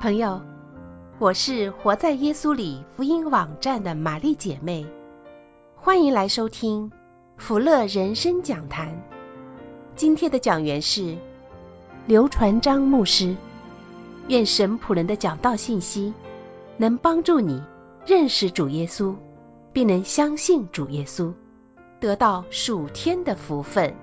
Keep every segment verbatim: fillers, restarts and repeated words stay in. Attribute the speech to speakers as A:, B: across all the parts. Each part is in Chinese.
A: 朋友，我是活在耶稣里福音网站的玛丽姐妹，欢迎来收听福乐人生讲坛。今天的讲员是刘传章牧师。愿神仆人的讲道信息能帮助你认识主耶稣，并能相信主耶稣，得到属天的福分。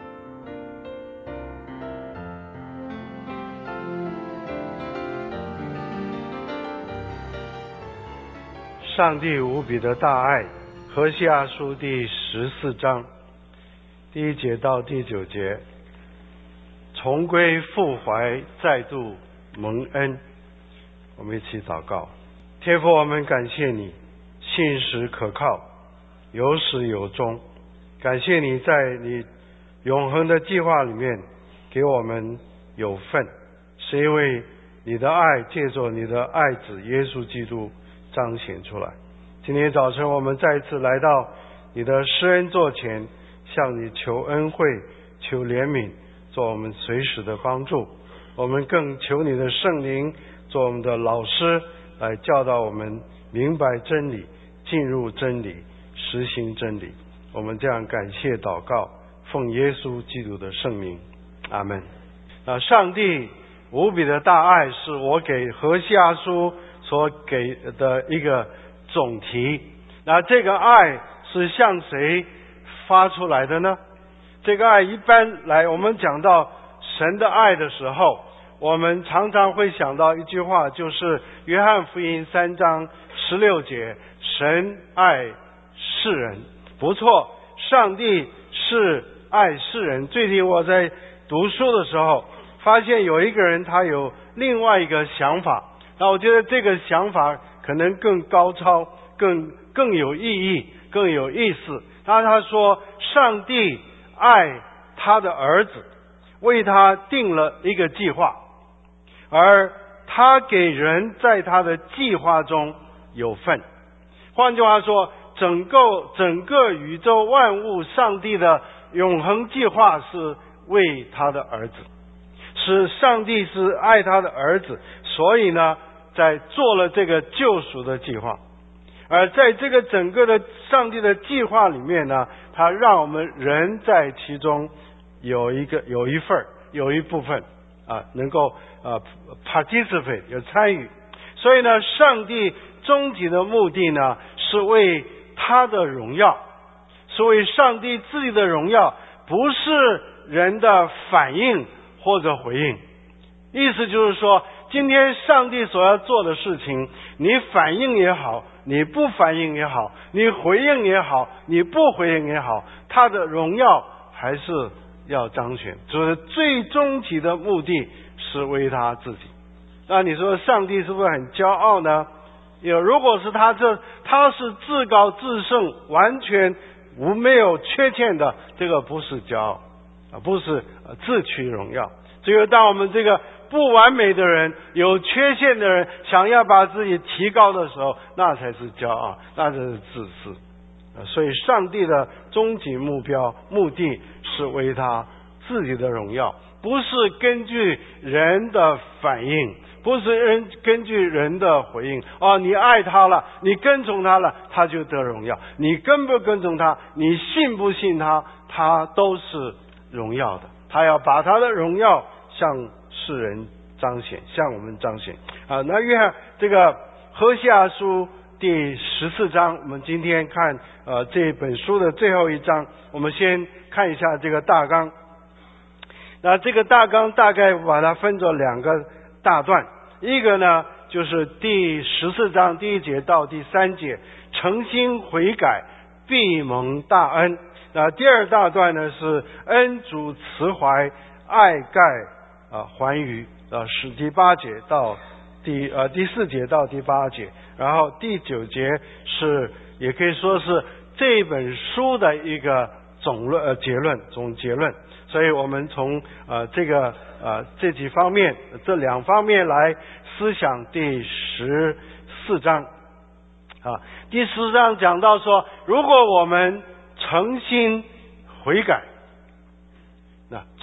B: 上帝无比的大爱，何西阿书第十四章第一节到第九节，重归复怀，再度蒙恩。我们一起祷告。天父，我们感谢你信实可靠，有始有终。感谢你在你永恒的计划里面给我们有份，是因为你的爱借着你的爱子耶稣基督彰显出来。今天早晨我们再一次来到你的施恩座前，向你求恩惠，求怜悯，做我们随时的帮助。我们更求你的圣灵做我们的老师，来教导我们明白真理，进入真理，实行真理。我们这样感谢祷告，奉耶稣基督的圣名，阿们。啊，上帝无比的大爱是我给何西阿书所给的一个总题。那这个爱是向谁发出来的呢？这个爱一般来，我们讲到神的爱的时候，我们常常会想到一句话，就是约翰福音三章十六节，神爱世人。不错，上帝是爱世人。最近我在读书的时候发现有一个人他有另外一个想法，那我觉得这个想法可能更高超，更更有意义，更有意思。那他说上帝爱他的儿子，为他定了一个计划，而他给人在他的计划中有份。换句话说，整个整个宇宙万物，上帝的永恒计划是为他的儿子，是上帝是爱他的儿子，所以呢在做了这个救赎的计划。而在这个整个的上帝的计划里面呢，他让我们人在其中有一个有一份有一部分啊，能够啊 participate 有参与。所以呢，上帝终极的目的呢，是为他的荣耀，是为上帝自己的荣耀，不是人的反应或者回应。意思就是说，今天上帝所要做的事情，你反应也好，你不反应也好，你回应也好，你不回应也好，他的荣耀还是要彰显。就是最终极的目的是为他自己。那你说上帝是不是很骄傲呢？有，如果是他这他是至高至圣，完全无没有缺陷的，这个不是骄傲啊，不是自取荣耀。只有当我们这个不完美的人，有缺陷的人，想要把自己提高的时候，那才是骄傲，那才是自私。所以上帝的终极目标目的是为他自己的荣耀，不是根据人的反应，不是人根据人的回应。哦，你爱他了，你跟从他了，他就得荣耀。你跟不跟从他，你信不信他，他都是荣耀的。他要把他的荣耀向世人彰显，向我们彰显啊。那约翰这个何西阿书第十四章，我们今天看呃这本书的最后一章，我们先看一下这个大纲。那这个大纲大概把它分作两个大段，一个呢就是第十四章第一节到第三节，诚心悔改必蒙大恩。那第二大段呢是恩主慈怀，爱盖啊还余啊，是第八节到第呃第四节到第八节，然后第九节是也可以说是这本书的一个总论呃结论总结论。所以我们从呃这个呃这几方面这两方面来思想第十四章啊。第十四章讲到说，如果我们诚心悔改，那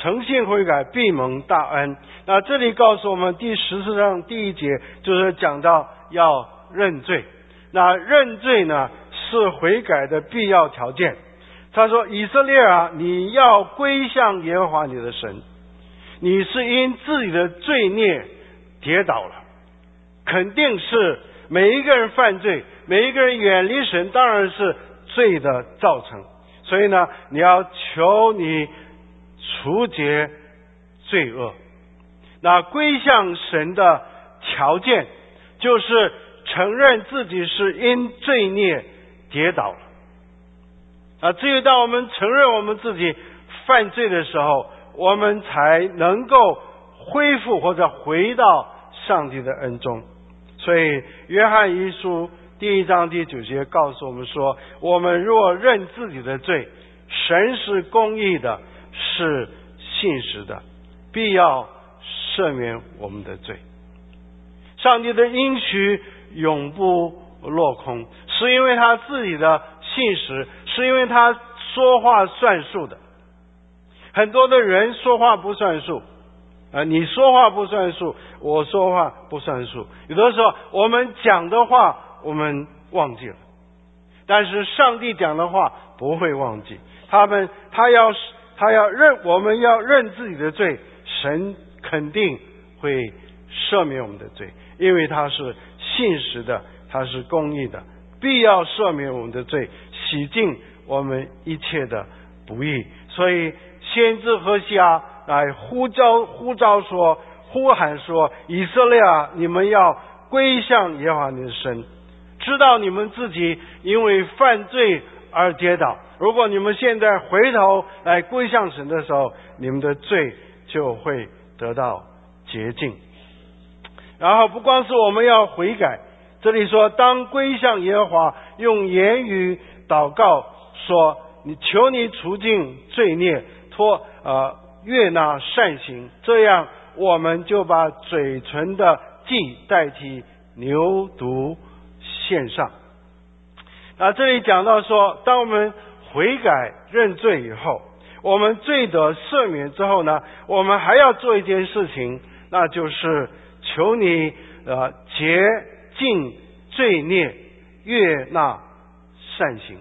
B: 诚信悔改，必蒙大恩。那这里告诉我们第十四章第一节，就是讲到要认罪。那认罪呢，是悔改的必要条件。他说，以色列啊，你要归向耶和华你的神，你是因自己的罪孽跌倒了，肯定是每一个人犯罪，每一个人远离神，当然是罪的造成。所以呢，你要求你除结罪恶。那归向神的条件，就是承认自己是因罪孽跌倒了。啊，至于当我们承认我们自己犯罪的时候，我们才能够恢复或者回到上帝的恩中。所以约翰一书第一章第九节告诉我们说，我们若认自己的罪，神是公义的，是信实的，必要赦免我们的罪。上帝的应许永不落空，是因为他自己的信实，是因为他说话算数的。很多的人说话不算数，啊，你说话不算数，我说话不算数。有的时候我们讲的话我们忘记了，但是上帝讲的话不会忘记。他们他要他要认，我们要认自己的罪，神肯定会赦免我们的罪，因为他是信实的，他是公义的，必要赦免我们的罪，洗净我们一切的不义。所以先知何西阿来呼召呼召说呼喊说，以色列啊，你们要归向耶和华你的神，知道你们自己因为犯罪而跌倒。如果你们现在回头来归向神的时候，你们的罪就会得到洁净。然后不光是我们要悔改，这里说当归向耶和华，用言语祷告说，你求你除尽罪孽，托呃悦纳善行，这样我们就把嘴唇的祭代替牛犊献上。那这里讲到说，当我们悔改认罪以后，我们罪得赦免之后呢，我们还要做一件事情，那就是求你呃洁净罪孽，悦纳善行。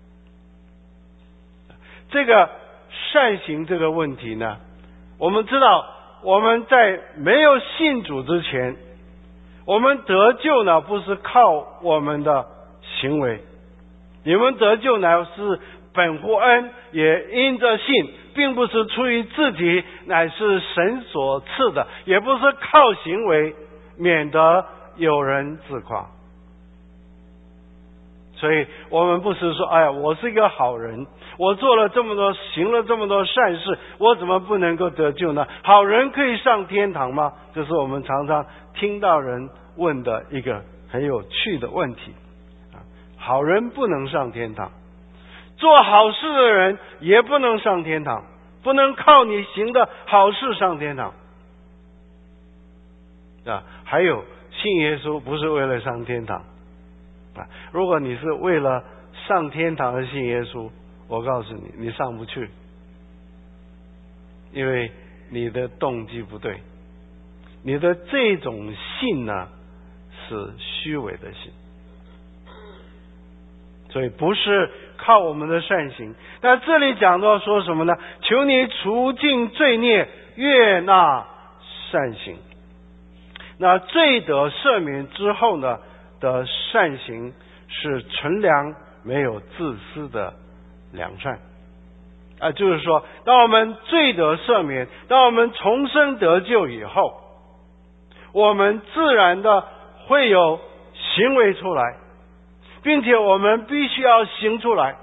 B: 这个善行这个问题呢，我们知道我们在没有信主之前，我们得救呢不是靠我们的行为，你们得救呢是本乎恩，也因着信，并不是出于自己，乃是神所赐的，也不是靠行为，免得有人自夸。所以我们不是说，哎呀，我是一个好人，我做了这么多，行了这么多善事，我怎么不能够得救呢？好人可以上天堂吗？这是我们常常听到人问的一个很有趣的问题。好人不能上天堂，做好事的人也不能上天堂，不能靠你行的好事上天堂啊！还有信耶稣不是为了上天堂啊！如果你是为了上天堂而信耶稣，我告诉你，你上不去，因为你的动机不对，你的这种信呢是虚伪的信。所以不是靠我们的善行。那这里讲到说什么呢？求你除尽罪孽，悦纳善行。那罪得赦免之后呢的善行是纯良，没有自私的良善啊，就是说当我们罪得赦免，当我们重生得救以后，我们自然的会有行为出来，并且我们必须要行出来。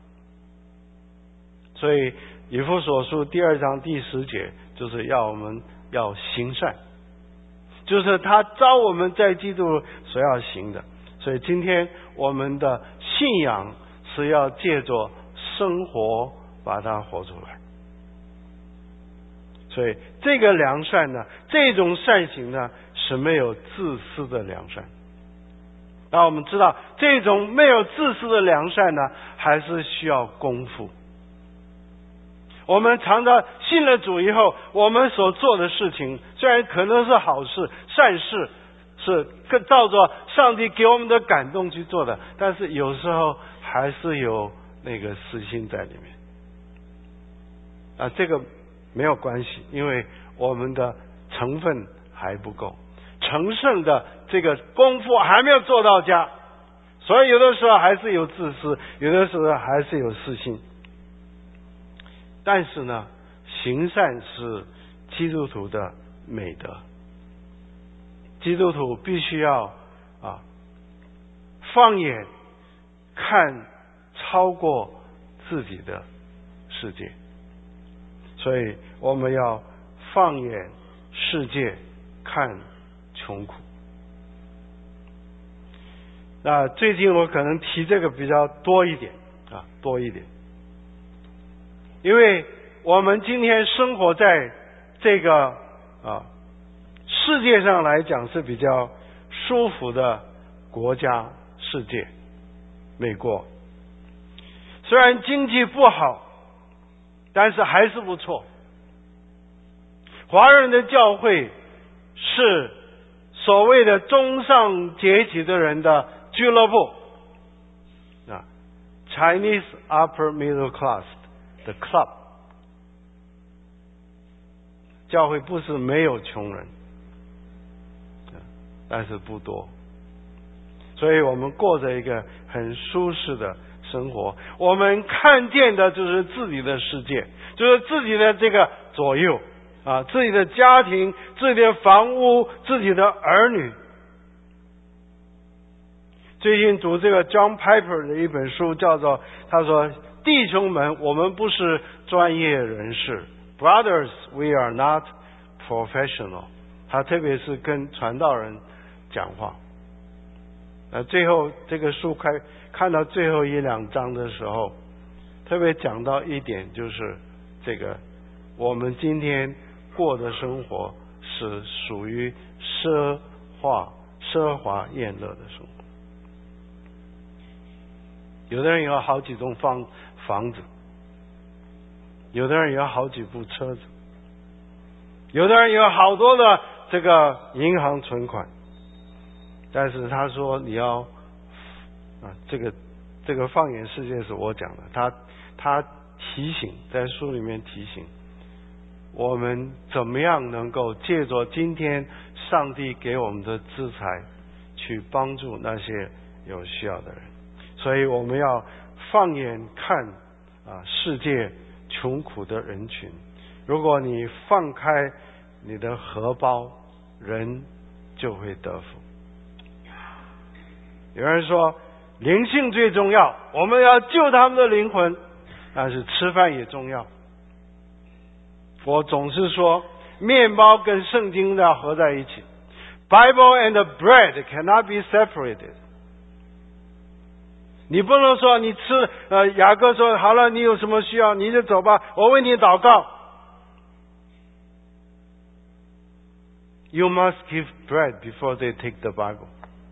B: 所以以弗所书第二章第十节就是要我们要行善，就是他召我们在基督所要行的。所以今天我们的信仰是要借着生活把它活出来。所以这个良善呢，这种善行呢，是没有自私的良善。那我们知道这种没有自私的良善呢，还是需要功夫。 我们常常信了主以后，我们所做的事情虽然可能是好事、善事，是照着上帝给我们的感动去做的，但是有时候还是有那个私心在里面。啊，这个没有关系，因为我们的成分还不够，成圣的这个功夫还没有做到家，所以有的时候还是有自私，有的时候还是有私心。但是呢，行善是基督徒的美德，基督徒必须要啊放眼看超过自己的世界，所以我们要放眼世界看穷苦。那最近我可能提这个比较多一点啊，多一点，因为我们今天生活在这个啊世界上来讲是比较舒服的国家世界，美国虽然经济不好，但是还是不错。华人的教会是所谓的中上阶级的人的俱乐部啊 ，Chinese Upper Middle Class 的 club。教会不是没有穷人，但是不多，所以我们过着一个很舒适的生活。我们看见的就是自己的世界，就是自己的这个左右啊，自己的家庭、自己的房屋、自己的儿女。最近读这个 John Piper 的一本书，叫做他说：“弟兄们，我们不是专业人士。” Brothers, we are not professional. 他特别是跟传道人讲话。呃，最后这个书开看到最后一两章的时候，特别讲到一点，就是这个我们今天过的生活是属于奢华、奢华宴乐的生活。有的人有好几栋房房子。有的人有好几部车子，有的人有好多的这个银行存款，但是他说你要啊，这个这个放眼世界是我讲的，他他提醒在书里面提醒我们怎么样能够借着今天上帝给我们的资财去帮助那些有需要的人，所以我们要放眼看啊世界穷苦的人群，如果你放开你的荷包，人就会得福。有人说灵性最重要，我们要救他们的灵魂，但是吃饭也重要。我总是说面包跟圣经要合在一起， Bible and bread cannot be separated。你不能说你吃呃，雅各说好了，你有什么需要你就走吧，我为你祷告。You must give bread before they take the Bible。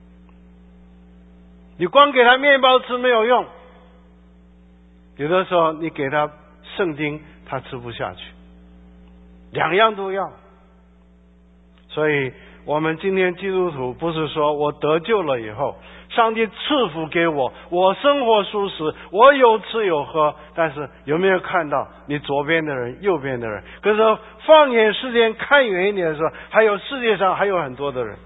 B: 你光给他面包吃没有用，有的时候你给他圣经他吃不下去，两样都要。所以我们今天基督徒不是说我得救了以后上帝赐福给我，我生活舒适，我有吃有喝，但是有没有看到你左边的人右边的人？可是放眼世界看远一点的时候，还有世界上还有很多的人，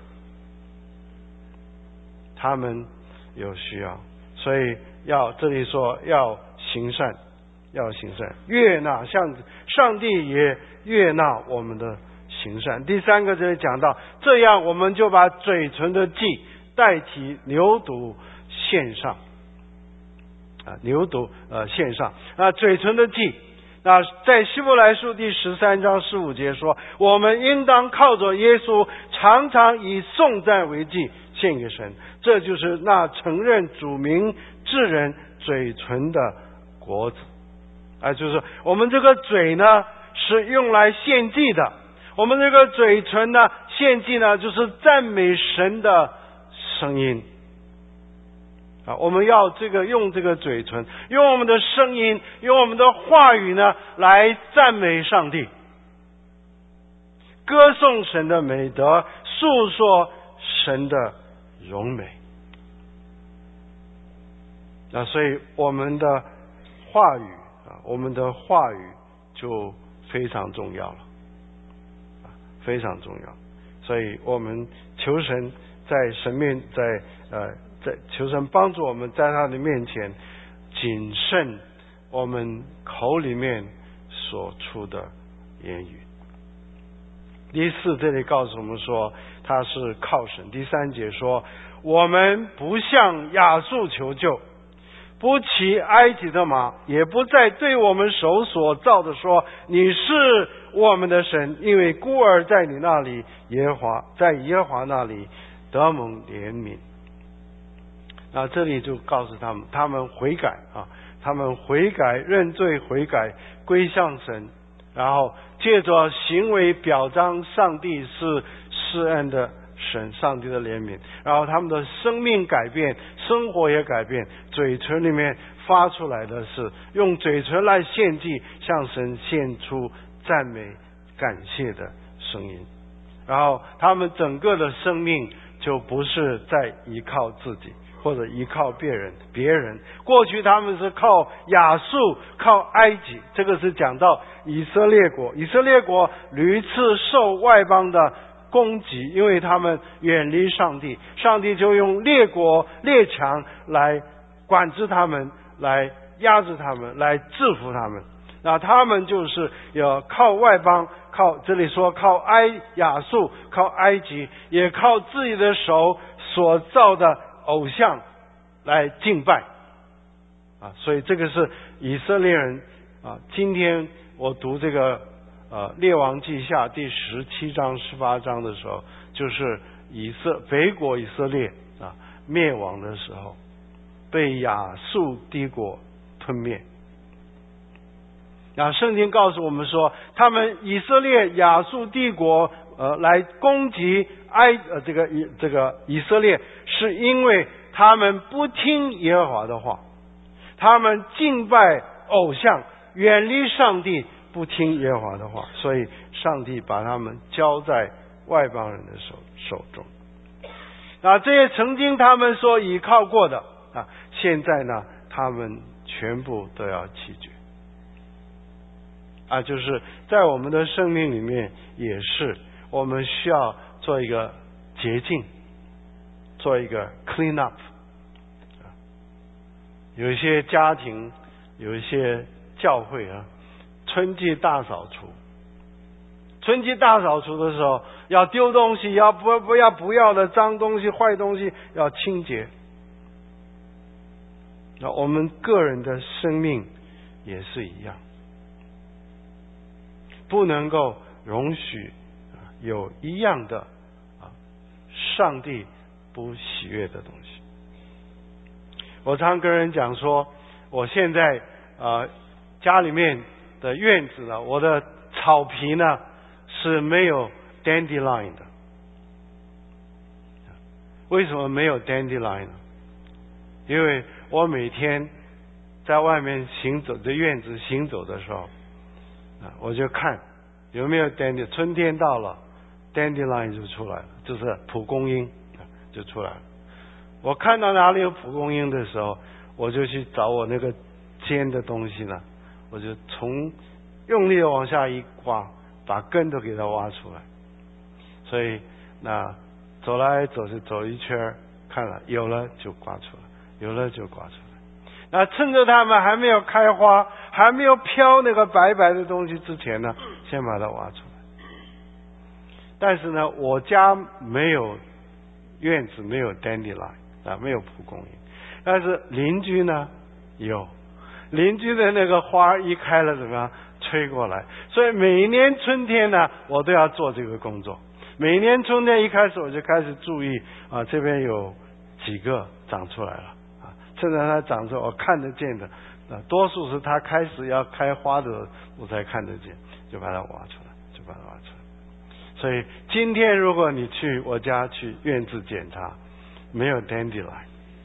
B: 他们有需要，所以要这里说要行善，要行善，悦纳，像上帝也悦纳我们的行善。第三个这里讲到，这样我们就把嘴唇的祭代替牛犊献上啊，牛犊呃献上啊，嘴唇的祭。那在希伯来书第十三章十五节说，我们应当靠着耶稣，常常以颂赞为祭献给神，这就是那承认主名之人嘴唇的果子啊，就是我们这个嘴呢是用来献祭的，我们这个嘴唇呢献祭呢就是赞美神的声音啊，我们要这个用这个嘴唇，用我们的声音，用我们的话语呢，来赞美上帝，歌颂神的美德，诉说神的荣美。那所以我们的话语啊，我们的话语就非常重要了，啊，非常重要。所以我们求神在神面，在呃。在求神帮助我们在他的面前谨慎我们口里面所出的言语。第四，这里告诉我们说他是靠神。第三节说，我们不向亚述求救，不骑埃及的马，也不再对我们手所造的说，你是我们的神，因为孤儿在你那里，耶和华在耶和华那里得蒙怜悯。那这里就告诉他们，他们悔改啊，他们悔改认罪悔改归向神，然后借着行为表彰上帝是施恩的神，上帝的怜悯，然后他们的生命改变，生活也改变，嘴唇里面发出来的是用嘴唇来献祭，向神献出赞美感谢的声音，然后他们整个的生命就不是在依靠自己或者依靠别人别人过去他们是靠亚述靠埃及，这个是讲到以色列国，以色列国屡次受外邦的攻击，因为他们远离上帝，上帝就用列国列强来管制他们，来压制他们，来制服他们。那他们就是要靠外邦，靠这里说靠埃亚述，靠埃及，也靠自己的手所造的偶像来敬拜啊，所以这个是以色列人啊。今天我读这个呃列王记下第十七章十八章的时候，就是以色北国以色列啊灭亡的时候，被亚述帝国吞灭。那圣经告诉我们说，他们以色列亚述帝国呃来攻击埃呃这个以这个以色列，是因为他们不听耶和华的话，他们敬拜偶像，远离上帝，不听耶和华的话，所以上帝把他们交在外邦人的手手中。那这些曾经他们所依靠过的啊，现在呢，他们全部都要弃绝。啊，就是在我们的生命里面也是，我们需要做一个洁净，做一个 clean up。有一些家庭，有一些教会啊，春季大扫除，春季大扫除的时候，要丢东西，要不不要不要的脏东西、坏东西要清洁。那我们个人的生命也是一样。不能够容许有一样的啊，上帝不喜悦的东西。我常跟人讲说，我现在啊家里面的院子呢，我的草皮呢是没有 dandelion 的。为什么没有 dandelion 呢？因为我每天在外面行走，在院子行走的时候，我就看有没有 dandelion， 春天到了 dandelion 就出来了，就是蒲公英就出来了。我看到哪里有蒲公英的时候，我就去找我那个尖的东西呢，我就从用力的往下一刮，把根都给它挖出来。所以那走来走去走一圈，看了有了就刮出来，有了就刮出来。那趁着它们还没有开花，还没有飘那个白白的东西之前呢，先把它挖出来。但是呢，我家没有院子，没有 dandelion 啊，没有蒲公英。但是邻居呢有，邻居的那个花一开了，怎么样吹过来？所以每一年春天呢，我都要做这个工作。每年春天一开始，我就开始注意啊，这边有几个长出来了。趁着它长出来我看得见的，多数是它开始要开花的我才看得见，就把它挖出来，就把它挖出来。所以今天如果你去我家去院子检查，没有 dandelion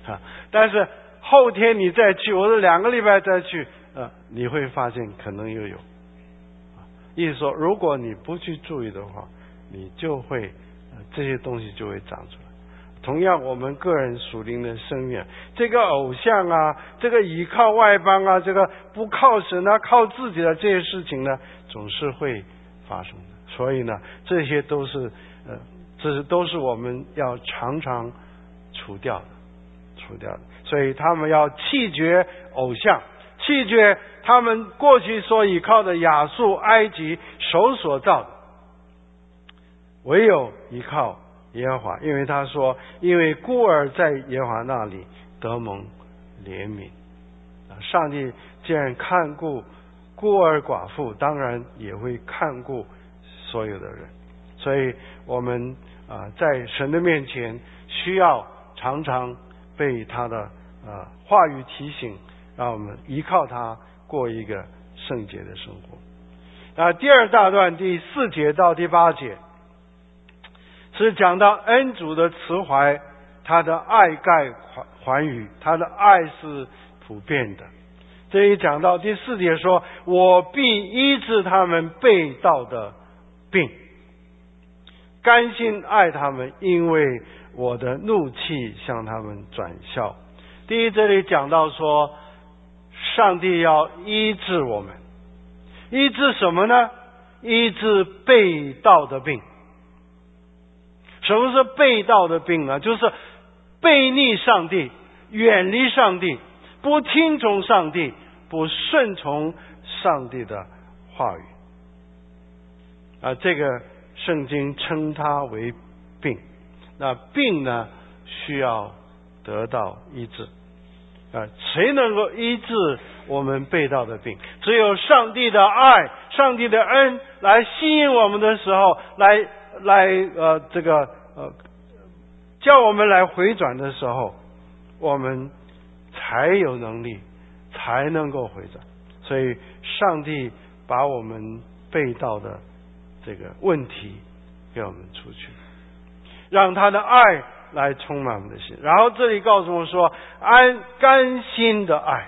B: 啊，但是后天你再去，或者两个礼拜再去，呃，你会发现可能又有。意思说，如果你不去注意的话，你就会、呃、这些东西就会长出来。同样，我们个人属灵的生命，这个偶像啊，这个依靠外邦啊，这个不靠神啊，靠自己的这些事情呢，总是会发生的。所以呢，这些都是呃，这是都是我们要常常除掉的，除掉的。所以他们要弃绝偶像，弃绝他们过去所依靠的亚述、埃及手所造的，唯有依靠耶和华，因为他说，因为孤儿在耶和华那里得蒙怜悯。上帝既然看顾孤儿寡妇，当然也会看顾所有的人。所以我们啊、呃，在神的面前需要常常被他的呃话语提醒，让我们依靠他过一个圣洁的生活。那第二大段第四节到第八节是讲到恩主的慈怀，他的爱盖还予，他的爱是普遍的。这里讲到第四节说，我必医治他们背道的病，甘心爱他们，因为我的怒气向他们转消。第一，这里讲到说，上帝要医治我们，医治什么呢？医治背道的病。什么是背道的病呢？就是背逆上帝，远离上帝，不听从上帝，不顺从上帝的话语。啊，这个圣经称它为病。那病呢，需要得到医治。啊，谁能够医治我们背道的病？只有上帝的爱、上帝的恩来吸引我们的时候，来来呃这个呃叫我们来回转的时候，我们才有能力，才能够回转。所以上帝把我们背道的这个问题给我们出去，让他的爱来充满我们的心。然后这里告诉我说，安甘心的爱。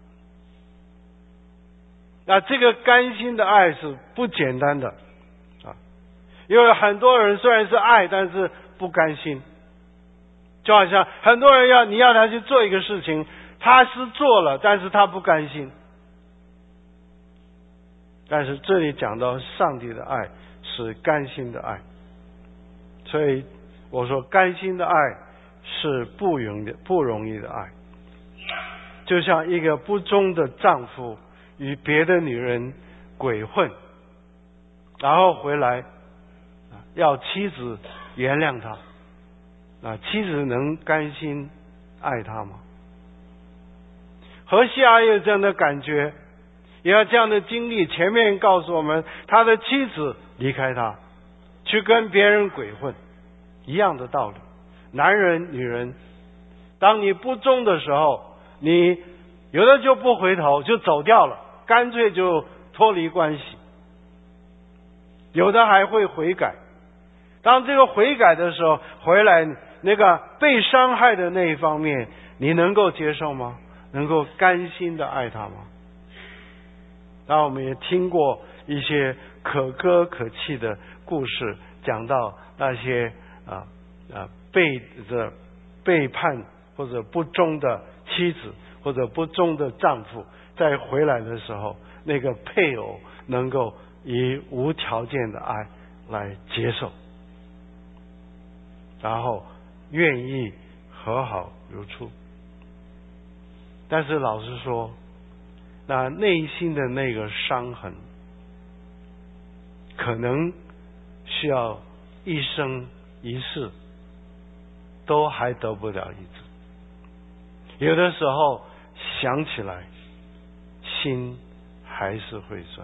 B: 那这个甘心的爱是不简单的啊，因为很多人虽然是爱，但是不甘心。就好像很多人要你要他去做一个事情，他是做了，但是他不甘心。但是这里讲到上帝的爱是甘心的爱，所以我说甘心的爱是不容易不容易的爱。就像一个不忠的丈夫与别的女人鬼混，然后回来要妻子原谅他，啊，妻子能甘心爱他吗？何西阿也有这样的感觉，也有这样的经历。前面告诉我们，他的妻子离开他，去跟别人鬼混，一样的道理。男人、女人，当你不忠的时候，你有的就不回头，就走掉了，干脆就脱离关系。有的还会悔改。当这个悔改的时候，回来那个被伤害的那一方面，你能够接受吗？能够甘心的爱他吗？然后我们也听过一些可歌可泣的故事，讲到那些啊啊背着背叛或者不忠的妻子或者不忠的丈夫，在回来的时候，那个配偶能够以无条件的爱来接受，然后愿意和好如初。但是老实说，那内心的那个伤痕，可能需要一生一世都还得不了医治。有的时候想起来，心还是会酸。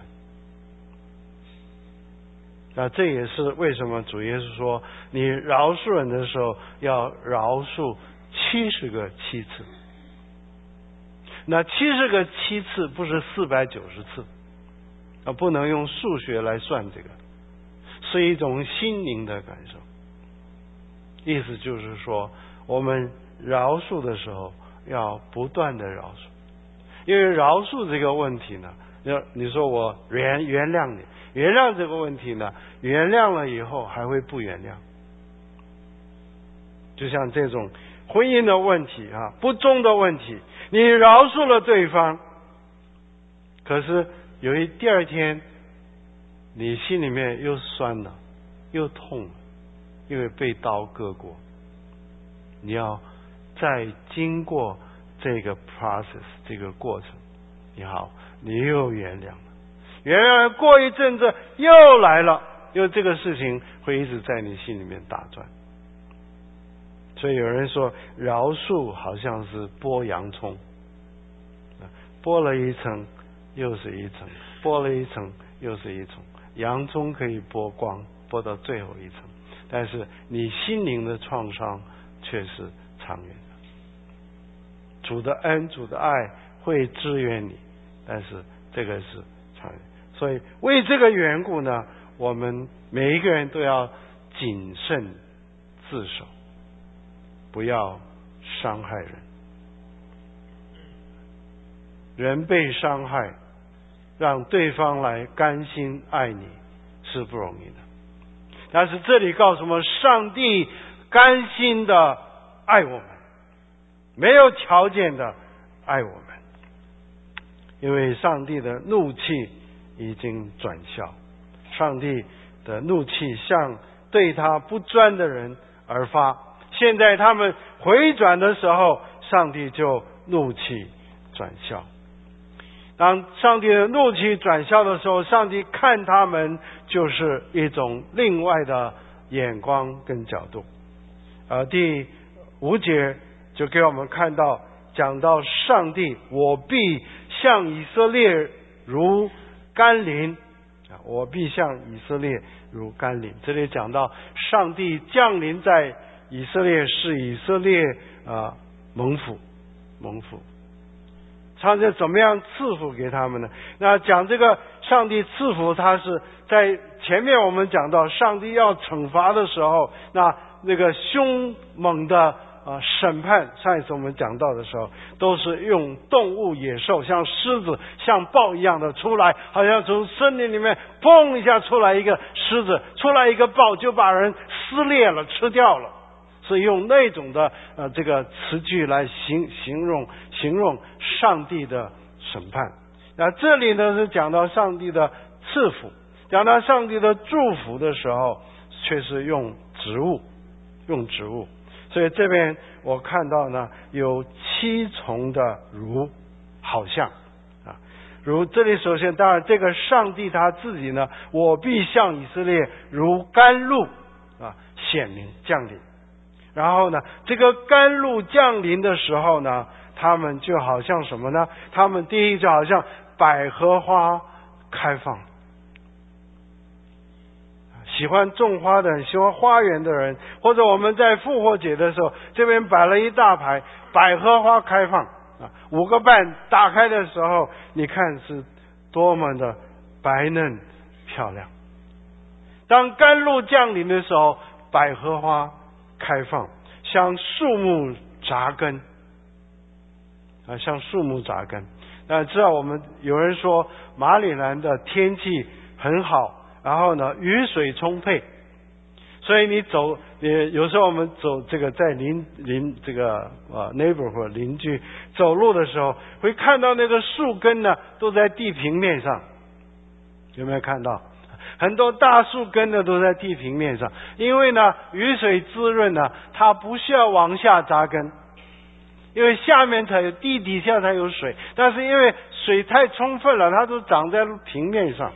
B: 那这也是为什么主耶稣说，你饶恕人的时候要饶恕七十个七次。那七十个七次不是四百九十次啊，不能用数学来算这个，是一种心灵的感受。意思就是说，我们饶恕的时候要不断的饶恕，因为饶恕这个问题呢，要你说我原原谅你，原谅这个问题呢，原谅了以后还会不原谅。就像这种婚姻的问题啊，不忠的问题，你饶恕了对方，可是有一第二天你心里面又酸了又痛了，因为被刀割过，你要再经过这个 process 这个过程，你好，你又原谅了，原谅过一阵子又来了，因为这个事情会一直在你心里面打转。所以有人说饶恕好像是剥洋葱，剥了一层又是一层，剥了一层又是一层，洋葱可以剥光，剥到最后一层，但是你心灵的创伤却是长远的。主的恩主的爱会支援你，但是这个是长远。所以为这个缘故呢，我们每一个人都要谨慎自守，不要伤害人。人被伤害，让对方来甘心爱你是不容易的。但是这里告诉我们，上帝甘心的爱我们，没有条件的爱我们，因为上帝的怒气已经转消，上帝的怒气向对他不专的人而发，现在他们回转的时候，上帝就怒气转消。当上帝的怒气转消的时候，上帝看他们就是一种另外的眼光跟角度。呃，第五节就给我们看到，讲到上帝，我必向以色列如甘霖，我必向以色列如甘霖。这里讲到上帝降临在以色列，是以色列啊蒙福蒙福。上帝怎么样赐福给他们呢？那讲这个上帝赐福，他是在前面我们讲到上帝要惩罚的时候，那那个凶猛的啊审判，上一次我们讲到的时候，都是用动物野兽，像狮子像豹一样的出来，好像从森林里面砰一下出来一个狮子，出来一个豹就把人撕裂了吃掉了，是用那种的呃这个词句来形形容形容上帝的审判。那这里呢是讲到上帝的赐福，讲到上帝的祝福的时候，却是用植物用植物。所以这边我看到呢有七重的如，好像啊，如这里首先当然这个上帝他自己呢，我必向以色列如甘露啊显明降临。然后呢，这个甘露降临的时候呢，他们就好像什么呢？他们第一就好像百合花开放。喜欢种花的人，喜欢花园的人，或者我们在复活节的时候，这边摆了一大排百合花开放啊，五个瓣打开的时候，你看是多么的白嫩漂亮。当甘露降临的时候，百合花开放，像树木扎根啊，像树木扎根。那知道我们有人说马里兰的天气很好，然后呢雨水充沛，所以你走，你有时候我们走这个在邻邻这个呃 neighborhood 邻居走路的时候，会看到那个树根呢都在地平面上，有没有看到？很多大树根呢都在地平面上，因为呢雨水滋润呢，它不需要往下扎根，因为下面才有地底下才有水，但是因为水太充分了，它都长在平面上。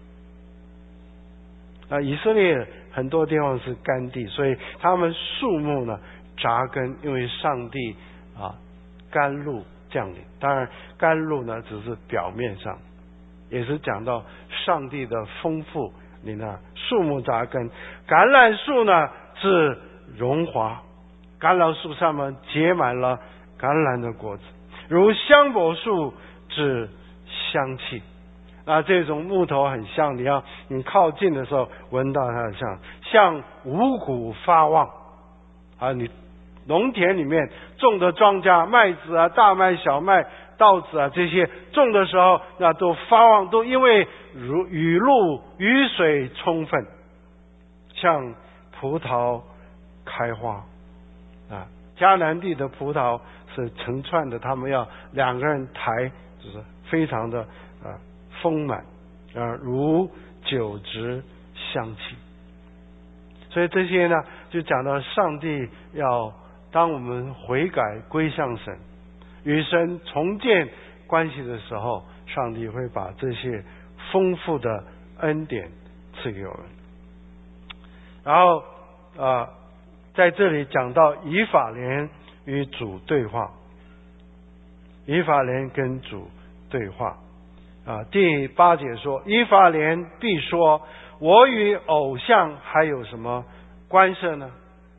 B: 啊，以色列很多地方是干地，所以他们树木呢扎根，因为上帝啊甘露降临。当然甘露呢只是表面上，也是讲到上帝的丰富。你呢树木扎根，橄榄树呢是荣华，橄榄树上面结满了橄榄的果子，如香柏树是香气。啊，这种木头很香，你要你靠近的时候闻到它的香，像五谷发旺啊！你农田里面种的庄稼，麦子啊、大麦、小麦、稻子啊，这些种的时候，那都发旺，都因为如雨露、雨水充分，像葡萄开花啊。迦南地的葡萄是成串的，他们要两个人抬，就是非常的啊丰满啊，如酒汁香气。所以这些呢，就讲到上帝要当我们悔改归向神，与神重建关系的时候，上帝会把这些丰富的恩典赐给我们。然后啊，在这里讲到以法莲与主对话，以法莲跟主对话啊，第八节说，以法莲必说，我与偶像还有什么关涉呢？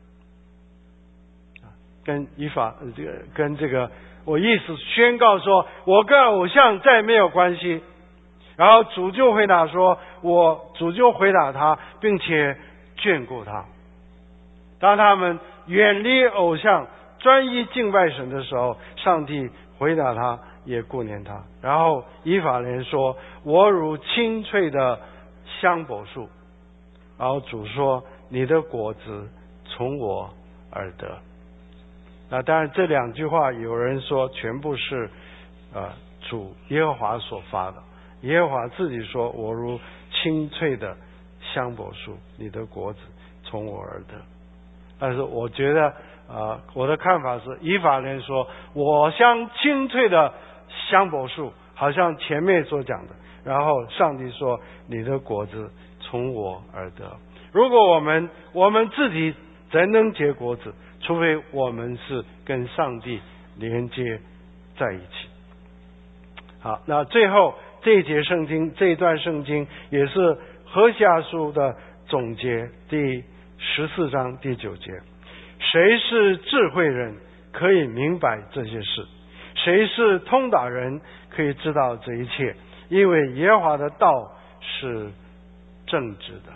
B: 跟以法这个跟这个，我意思宣告说，我跟偶像再没有关系。然后主就回答说，我主就回答他，并且眷顾他。当他们远离偶像，专一敬拜神的时候，上帝回答他，也顾念他。然后以法莲说，我如青翠的香柏树。然后主说，你的果子从我而得。那当然这两句话有人说全部是呃主耶和华所发的，耶和华自己说，我如青翠的香柏树，你的果子从我而得。但是我觉得呃我的看法是，以法莲说我像青翠的香柏树，好像前面所讲的，然后上帝说你的果子从我而得。如果我们我们自己怎能结果子？除非我们是跟上帝连接在一起。好，那最后这一节圣经，这一段圣经也是何西阿书的总结，第十四章第九节。谁是智慧人，可以明白这些事？谁是通达人，可以知道这一切？因为耶和华的道是正直的。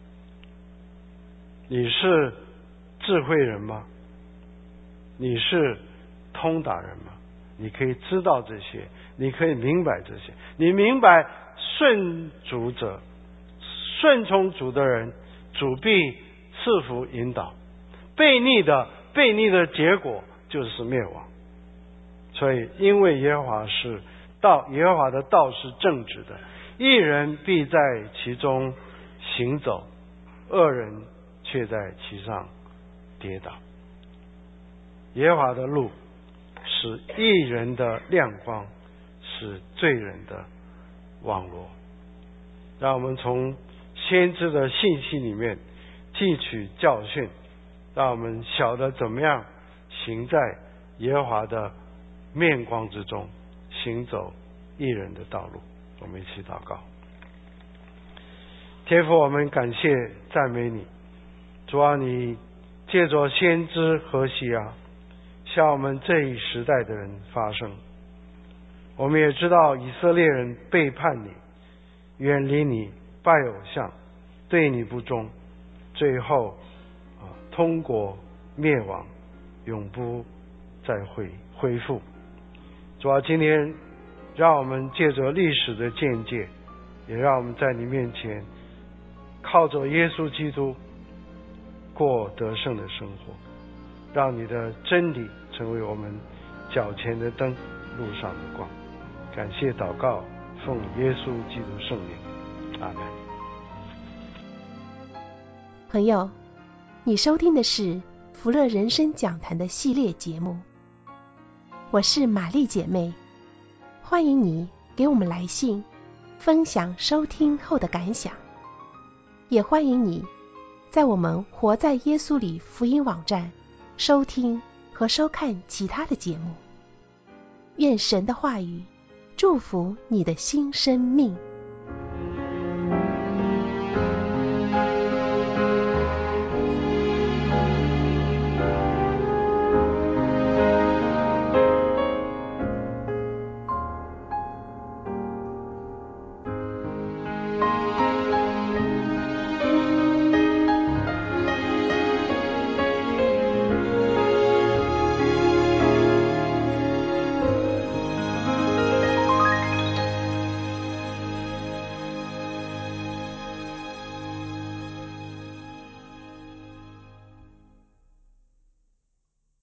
B: 你是智慧人吗？你是通达人吗？你可以知道这些，你可以明白这些。你明白顺主者，顺从主的人，主必赐福引导；悖逆的，悖逆的结果就是灭亡。所以，因为耶和华是道，耶和华的道是正直的，义人必在其中行走，恶人却在其上跌倒。耶和华的路是义人的亮光，是罪人的网罗。让我们从先知的信息里面汲取教训，让我们晓得怎么样行在耶和华的面光之中，行走义人的道路。我们一起祷告。天父，我们感谢赞美你，主啊，你借着先知何西阿向我们这一时代的人发声。我们也知道以色列人背叛你，远离你，拜偶像，对你不忠，最后啊通过灭亡，永不再会恢复。主啊，今天让我们借着历史的见解，也让我们在你面前靠着耶稣基督过得胜的生活，让你的真理成为我们脚前的灯，路上的光。感谢祷告，奉耶稣基督圣名，阿们。
A: 朋友，你收听的是福乐人生讲坛的系列节目，我是玛丽姐妹，欢迎你给我们来信分享收听后的感想，也欢迎你在我们活在耶稣里福音网站收听和收看其他的节目。愿神的话语祝福你的新生命。